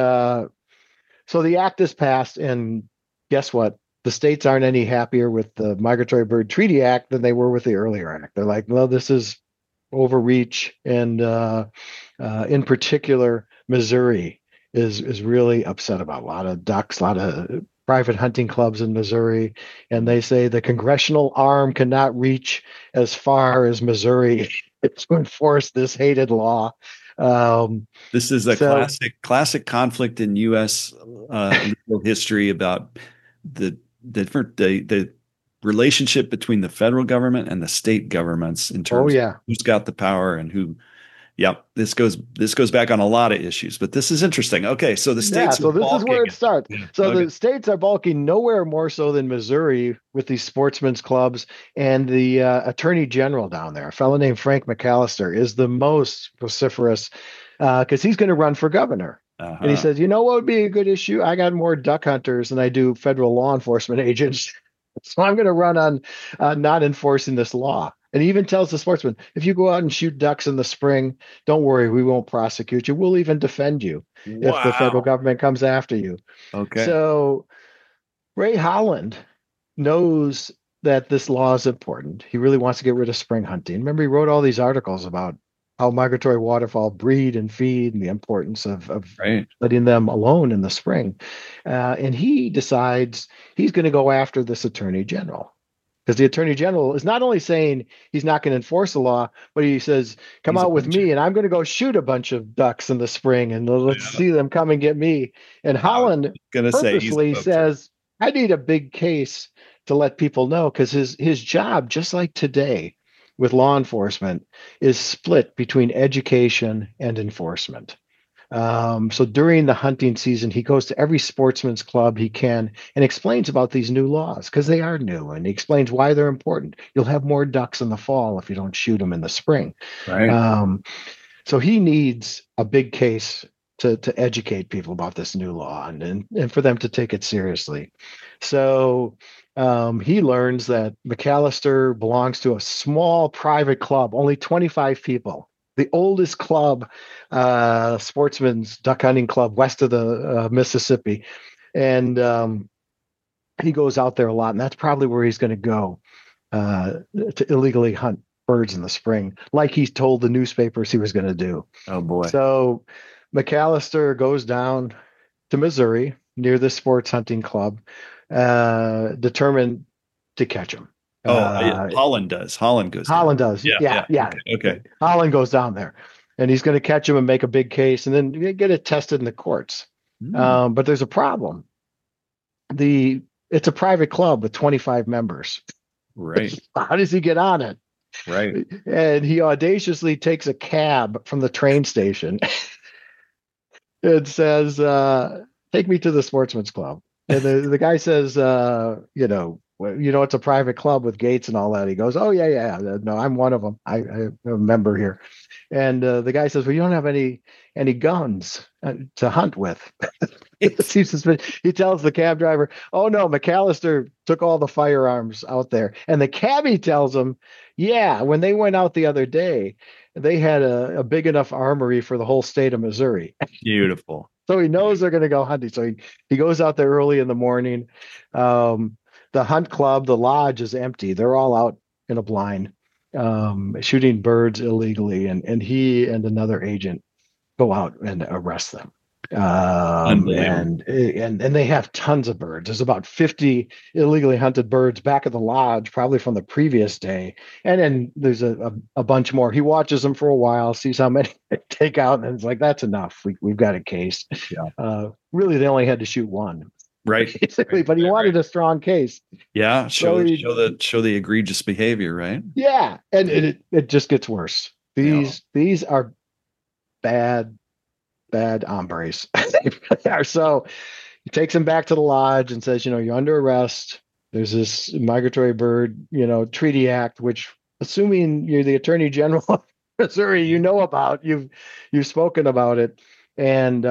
so the act is passed, and guess what? The states aren't any happier with the Migratory Bird Treaty Act than they were with the earlier act. They're like, no, this is overreach, and in particular, Missouri is really upset about a lot of ducks, a lot of private hunting clubs in Missouri, and they say the congressional arm cannot reach as far as Missouri to enforce this hated law. This is a classic conflict in U.S. Legal history about the relationship between the federal government and the state governments in terms of who's got the power and who. Yep, this goes back on a lot of issues, but this is interesting. Okay, so the states. So this is where it starts. So okay. The states are balking nowhere more so than Missouri with these sportsmen's clubs, and the attorney general down there, a fellow named Frank McAllister, is the most vociferous because he's going to run for governor. And he says, you know what would be a good issue? I got more duck hunters than I do federal law enforcement agents, so I'm going to run on not enforcing this law. And he even tells the sportsman, if you go out and shoot ducks in the spring, don't worry, we won't prosecute you. We'll even defend you if the federal government comes after you. Okay. So Ray Holland knows that this law is important. He really wants to get rid of spring hunting. Remember, he wrote all these articles about how migratory waterfowl breed and feed and the importance of letting them alone in the spring. And he decides he's going to go after this attorney general. Because the attorney general is not only saying he's not going to enforce the law, but he says, come out with me and I'm going to go shoot a bunch of ducks in the spring and let's see them come and get me. And Holland purposely says, I need a big case to let people know, because his job, just like today with law enforcement, is split between education and enforcement. So during the hunting season, he goes to every sportsman's club he can and explains about these new laws, because they are new, and he explains why they're important. You'll have more ducks in the fall if you don't shoot them in the spring. Right. So he needs a big case to educate people about this new law and for them to take it seriously. So he learns that McAllister belongs to a small private club, only 25 people. The oldest club, sportsman's duck hunting club west of the Mississippi. And he goes out there a lot, and that's probably where he's going to go to illegally hunt birds in the spring, like he told the newspapers he was going to do. Oh, boy. So McAllister goes down to Missouri near the sports hunting club, determined to catch him. Holland does. Holland goes. Holland does. Yeah. Okay. Holland goes down there, and he's going to catch him and make a big case, and then get it tested in the courts. But there's a problem. It's a private club with 25 members. Right. How does he get on it? Right. And he audaciously takes a cab from the train station. It says, "Take me to the sportsman's club." And the guy says, it's a private club with gates and all that. He goes, "Oh, yeah. No, I'm one of them. I'm a member here." And the guy says, "Well, you don't have any guns to hunt with." He tells the cab driver, "Oh, no, McAllister took all the firearms out there." And the cabbie tells him, "Yeah, when they went out the other day, they had a big enough armory for the whole state of Missouri." Beautiful. So he knows they're going to go hunting. So he goes out there early in the morning. The hunt club, the lodge is empty. They're all out in a blind. shooting birds illegally, and he and another agent go out and arrest them. Unbelievable. And they have tons of birds. There's about 50 illegally hunted birds back at the lodge, probably from the previous day. And then there's a bunch more. He watches them for a while, sees how many they take out, and it's like, that's enough. We've got a case. Yeah. Really, they only had to shoot one, Right. basically, but he wanted a strong case. Yeah. So he, Show the egregious behavior, right? yeah, and it just gets worse. Yeah. These are bad hombres. They really are. So he takes him back to the lodge and says, you're under arrest. There's this migratory bird, treaty act, which, assuming you're the attorney general of Missouri, about, you've spoken about it. And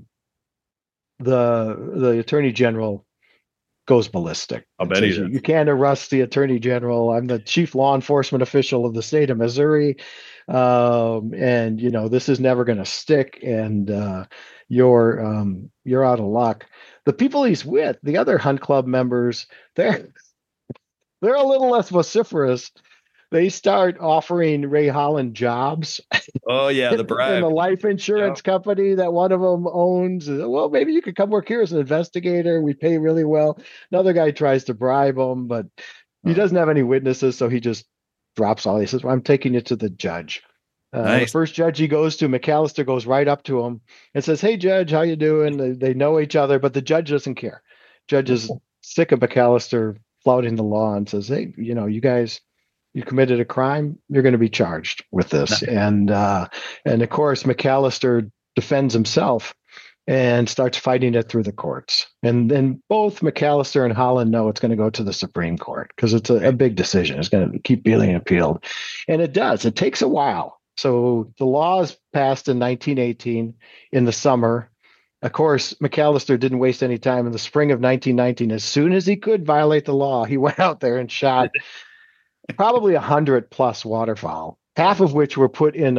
the attorney general goes ballistic. I'll bet he Says, does. you can't arrest the attorney general. I'm the chief law enforcement official of the state of Missouri. And this is never going to stick. And you're out of luck. The people he's with, the other hunt club members, they're a little less vociferous. They start offering Ray Holland jobs Oh yeah, the in bribe. the life insurance company that one of them owns. Well, maybe you could come work here as an investigator. We pay really well. Another guy tries to bribe him, but he doesn't have any witnesses, so he just drops all. He says, well, I'm taking you to the judge. The Nice. first judge he goes to, McAllister, goes right up to him and says, hey, Judge, how you doing? They know each other, but the judge doesn't care. Judge is sick of McAllister flouting the law and says, hey, you guys, you committed a crime, you're going to be charged with this. And of course, McAllister defends himself and starts fighting it through the courts. And then both McAllister and Holland know it's going to go to the Supreme Court because it's a big decision. It's going to keep being appealed. And it does. It takes a while. So the law is passed in 1918 in the summer. Of course, McAllister didn't waste any time. In the spring of 1919, as soon as he could violate the law, he went out there and shot probably 100 plus waterfowl, half of which were put in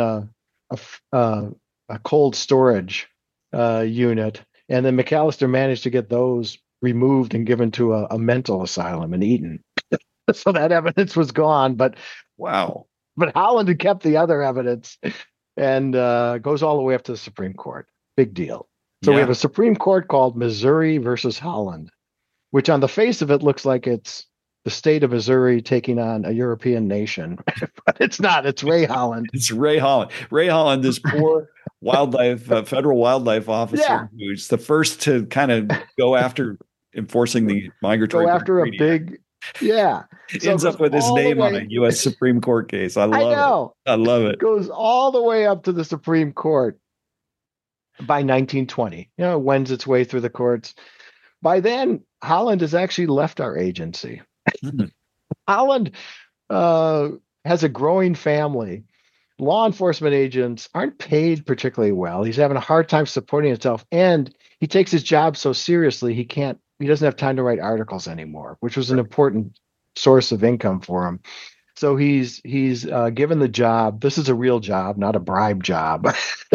a cold storage unit. And then McAllister managed to get those removed and given to a mental asylum and eaten. So that evidence was gone. Wow. But Holland had kept the other evidence and goes all the way up to the Supreme Court. Big deal. So we have a Supreme Court called Missouri versus Holland, which on the face of it looks like it's the state of Missouri taking on a European nation, but it's not. It's Ray Holland. It's Ray Holland. Ray Holland, this poor federal wildlife officer, Yeah. who's the first to kind of go after enforcing the migratory. Go after a big, yeah. Ends up with his name on a U.S. Supreme Court case. I love it. I love it. Goes all the way up to the Supreme Court by 1920. Wends its way through the courts. By then, Holland has actually left our agency. Holland has a growing family. Law enforcement agents aren't paid particularly well. He's having a hard time supporting himself, and he takes his job so seriously he doesn't have time to write articles anymore, which was an important source of income for him. So he's given the job. This is a real job, not a bribe job,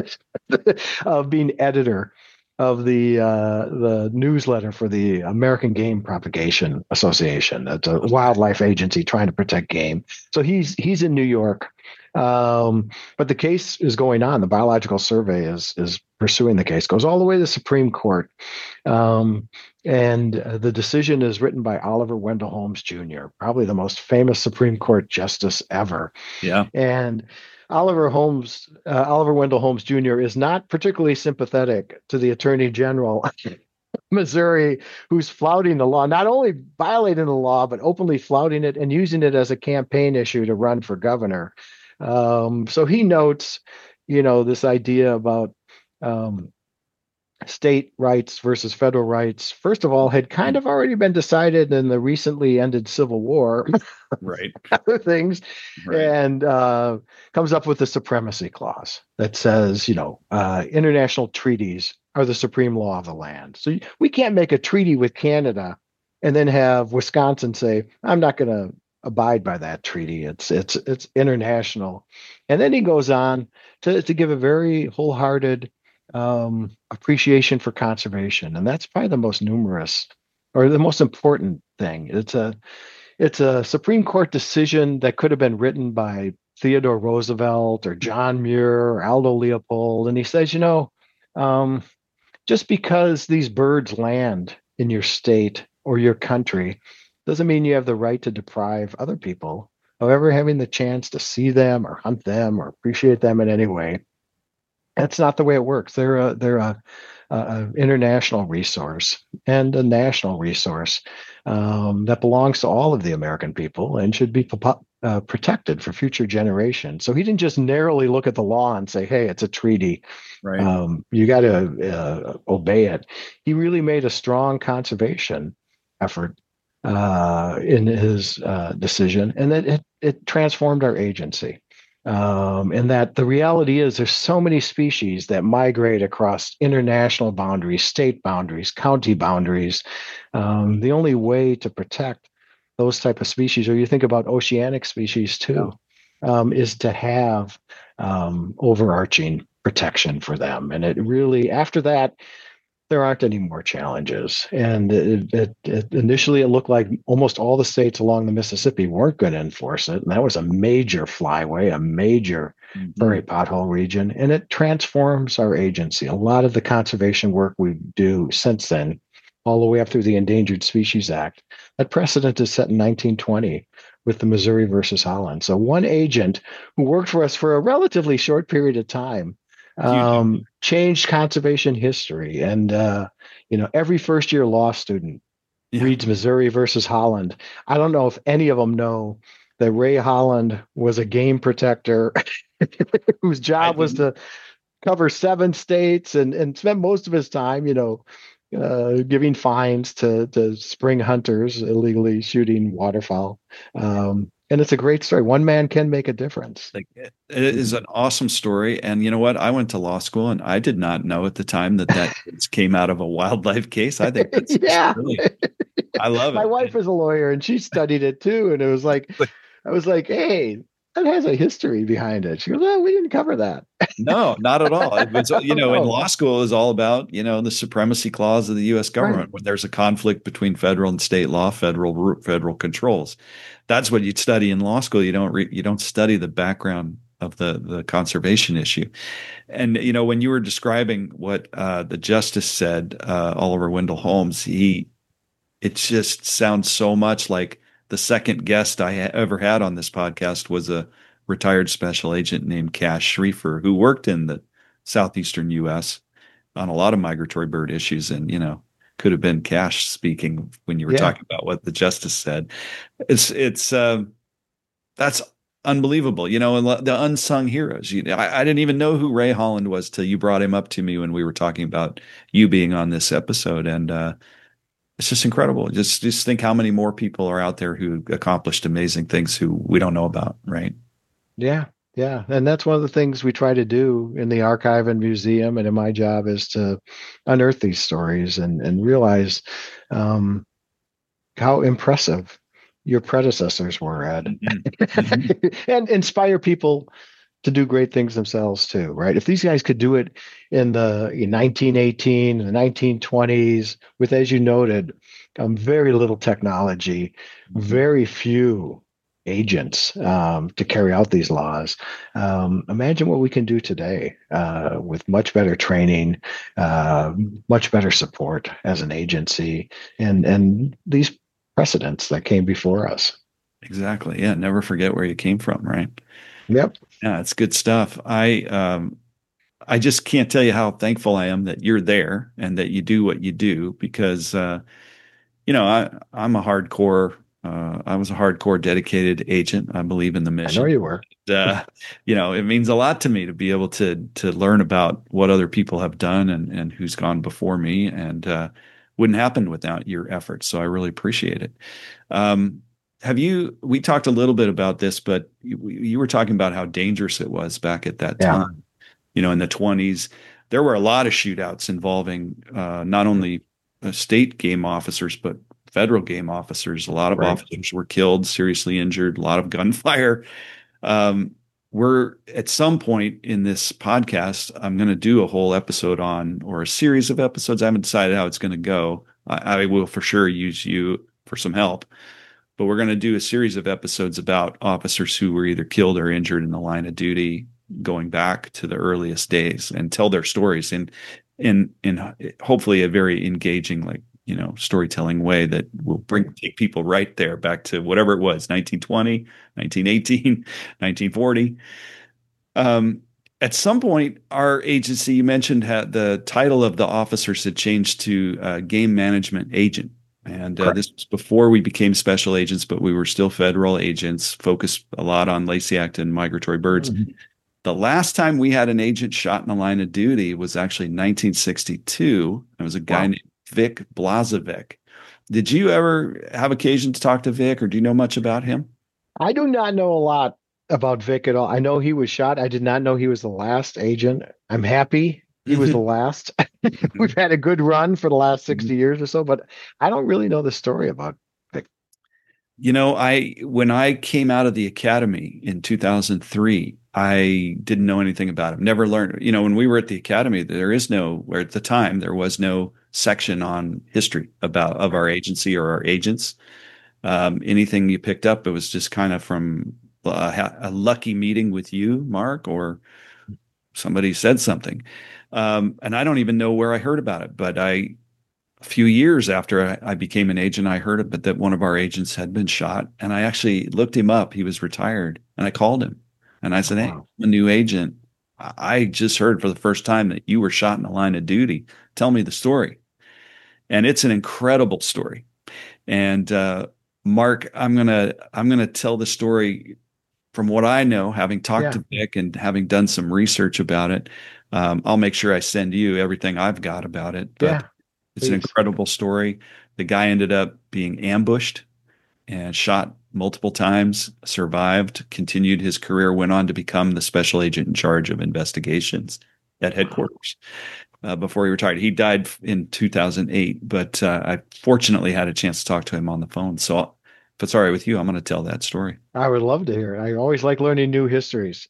of being editor of the newsletter for the American Game Propagation Association. That's a wildlife agency trying to protect game. So he's in New York, but the case is going on. The Biological Survey is pursuing the case. Goes all the way to the Supreme Court, and the decision is written by Oliver Wendell Holmes Jr., probably the most famous Supreme Court justice ever. Yeah, and Oliver Wendell Holmes Jr. is not particularly sympathetic to the Attorney General of Missouri, who's flouting the law, not only violating the law, but openly flouting it and using it as a campaign issue to run for governor. So he notes, this idea about state rights versus federal rights, first of all, had kind of already been decided in the recently ended Civil War. Right. Other things. Right. And comes up with the supremacy clause that says, international treaties are the supreme law of the land. So we can't make a treaty with Canada and then have Wisconsin say, I'm not going to abide by that treaty. It's international. And then he goes on to give a very wholehearted appreciation for conservation. And that's probably the most numerous or the most important thing. It's a Supreme Court decision that could have been written by Theodore Roosevelt or John Muir or Aldo Leopold. And he says, um, just because these birds land in your state or your country doesn't mean you have the right to deprive other people of ever having the chance to see them or hunt them or appreciate them in any way. That's not the way it works. They're a international resource and a national resource that belongs to all of the American people and should be protected for future generations. So he didn't just narrowly look at the law and say, "Hey, it's a treaty. Right. You got to obey it." He really made a strong conservation effort in his decision, and that it transformed our agency. And that the reality is there's so many species that migrate across international boundaries, state boundaries, county boundaries. The only way to protect those type of species, or you think about oceanic species too, is to have overarching protection for them. And it really, after that, there aren't any more challenges. And initially, it looked like almost all the states along the Mississippi weren't going to enforce it. And that was a major flyway, a major prairie pothole region. And it transforms our agency. A lot of the conservation work we do since then, all the way up through the Endangered Species Act, that precedent is set in 1920 with the Missouri versus Holland. So one agent who worked for us for a relatively short period of time changed conservation history. And, every first year law student reads Missouri versus Holland. I don't know if any of them know that Ray Holland was a game protector whose job was to cover 7 states and spent most of his time, giving fines to spring hunters illegally shooting waterfowl. And it's a great story. One man can make a difference. It is an awesome story. And you know what? I went to law school and I did not know at the time that came out of a wildlife case. I think that's really, I love it. My wife is a lawyer and she studied it too. And it was like, I was like, hey, that has a history behind it. She goes, "Oh, we didn't cover that." No, not at all. It was, in law school is all about, the supremacy clause of the U.S. government. Right. When there's a conflict between federal and state law, federal controls. That's what you'd study in law school. You don't study the background of the conservation issue. And, when you were describing what the justice said, Oliver Wendell Holmes, it just sounds so much like the second guest I ever had on this podcast was a retired special agent named Cash Schrieffer, who worked in the southeastern U.S. on a lot of migratory bird issues, and could have been Cash speaking when you were talking about what the justice said. It's that's unbelievable, and the unsung heroes. I didn't even know who Ray Holland was till you brought him up to me when we were talking about you being on this episode, and it's just incredible. Just think how many more people are out there who accomplished amazing things who we don't know about, right? Yeah. Yeah. And that's one of the things we try to do in the archive and museum. And in my job is to unearth these stories and realize how impressive your predecessors were, Ed, and inspire people to do great things themselves too, right? If these guys could do it in 1918, the 1920s, with, as you noted, very little technology, very few agents to carry out these laws. Imagine what we can do today with much better training, much better support as an agency, and these precedents that came before us. Exactly. Yeah. Never forget where you came from, right? Yep. Yeah, it's good stuff. I just can't tell you how thankful I am that you're there and that you do what you do, because I'm a hardcore. I was a hardcore dedicated agent. I believe in the mission. I know you were. It means a lot to me to be able to learn about what other people have done and who's gone before me, and wouldn't happen without your efforts. So I really appreciate it. We talked a little bit about this, but you were talking about how dangerous it was back at that time, in the 1920s. There were a lot of shootouts involving not only state game officers, but federal game officers. A lot of officers were killed, seriously injured, a lot of gunfire. We're at some point in this podcast, I'm going to do a whole episode or a series of episodes. I haven't decided how it's going to go. I will for sure use you for some help. but we're going to do a series of episodes about officers who were either killed or injured in the line of duty, going back to the earliest days, and tell their stories in hopefully a very engaging, like, storytelling way that will take people right there back to whatever it was, 1920, 1918, 1940. At some point, our agency, you mentioned, had the title of the officers had changed to game management agent. And this was before we became special agents, but we were still federal agents, focused a lot on Lacey Act and migratory birds. Mm-hmm. The last time we had an agent shot in the line of duty was actually 1962. It was a guy named Vic Blazovic. Did you ever have occasion to talk to Vic, or do you know much about him? I do not know a lot about Vic at all. I know he was shot. I did not know he was the last agent. I'm happy he was the last. We've had a good run for the last 60 years or so, but I don't really know the story about Vic. When I came out of the academy in 2003, I didn't know anything about him. Never learned. When we were at the academy, at the time, there was no section on history of our agency or our agents. Anything you picked up, it was just kind of from a lucky meeting with you, Mark, or somebody said something. And I don't even know where I heard about it, but a few years after I became an agent, I heard that one of our agents had been shot, and I actually looked him up. He was retired, and I called him, and I said, "Hey, I'm a new agent. I just heard for the first time that you were shot in the line of duty. Tell me the story." And it's an incredible story. And Mark, I'm gonna tell the story from what I know, having talked to Vic and having done some research about it. I'll make sure I send you everything I've got about it. But it's an incredible story. The guy ended up being ambushed and shot multiple times, survived, continued his career, went on to become the special agent in charge of investigations at headquarters before he retired. He died in 2008, but I fortunately had a chance to talk to him on the phone. So if it's all right with you, I'm going to tell that story. I would love to hear it. I always like learning new histories.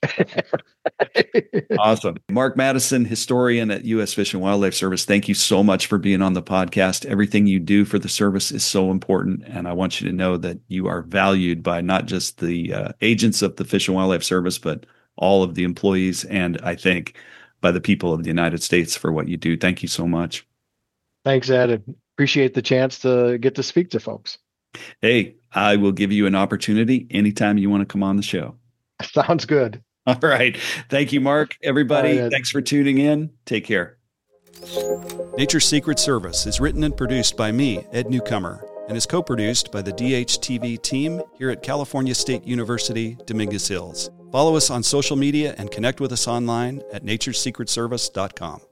Awesome. Mark Madison, historian at U.S. Fish and Wildlife Service, thank you so much for being on the podcast. Everything you do for the service is so important, and I want you to know that you are valued by not just the agents of the Fish and Wildlife Service, but all of the employees, and I think by the people of the United States for what you do. Thank you so much. Thanks, Ed. I appreciate the chance to get to speak to folks. Hey, I will give you an opportunity anytime you want to come on the show. Sounds good. All right. Thank you, Mark. Everybody, thanks for tuning in. Take care. Nature's Secret Service is written and produced by me, Ed Newcomer, and is co-produced by the DHTV team here at California State University, Dominguez Hills. Follow us on social media and connect with us online at naturesecretservice.com.